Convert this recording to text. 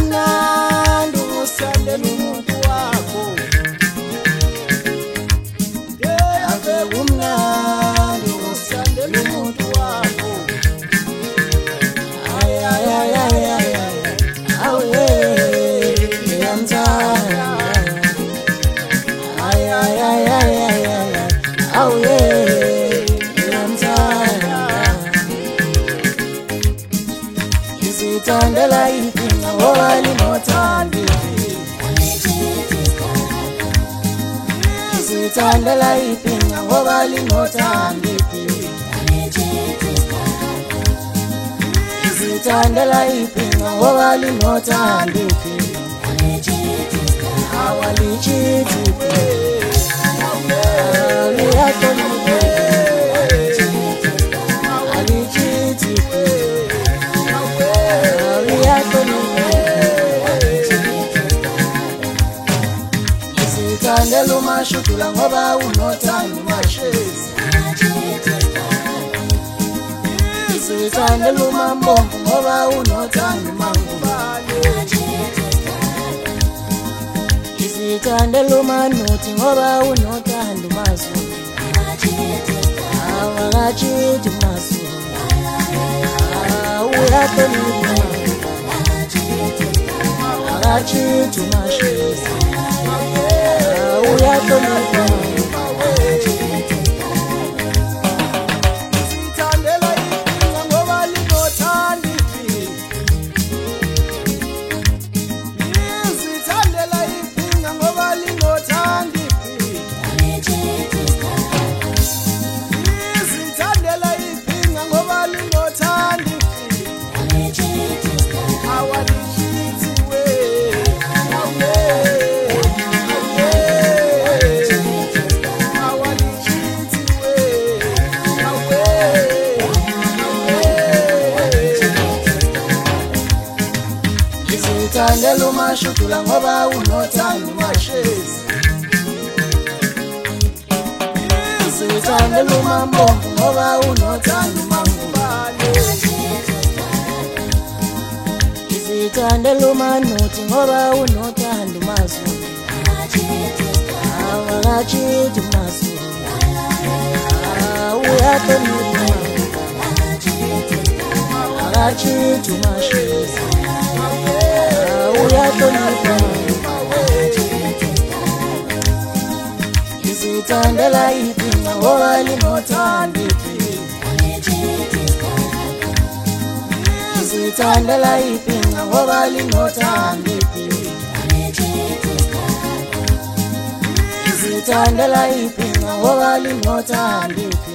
kumnandi usandela umuntu wakho ave kumnandi usandela umuntu wakho ay ay ay ay ay awe ngiyamthanda ay ay ay ay ay awe ngiyamthanda izithandela inkinga ngoba linothando izithandela inkinga ngoba linothando izithandela inkinga ngoba linothando awalichithi liyatolike alichithi izithandela umashudula ngoba unothando mashezi izithandela umambombo ngoba unothando mangubane izithandela umanuthi ngoba unothando mazulu awakachithi mazulu uyahlonipha awakachithi mashezi uyahlonipha izithandela inkinga ngoba linothando izithandela inkinga ngoba linothando izithandela inkinga ngoba linothando awalichithi we izithandela umashudula ngoba unothando mashezi izithandela umambombo ngoba unothando mangubane izithandela umanuthi ngoba unothando mazulu awakachithi mazulu uyahlonipha awakachithi mashezi uyahlonipha izithandela inkinga ngoba linothando izithandela inkinga ngoba linothando izithandela inkinga ngoba linothando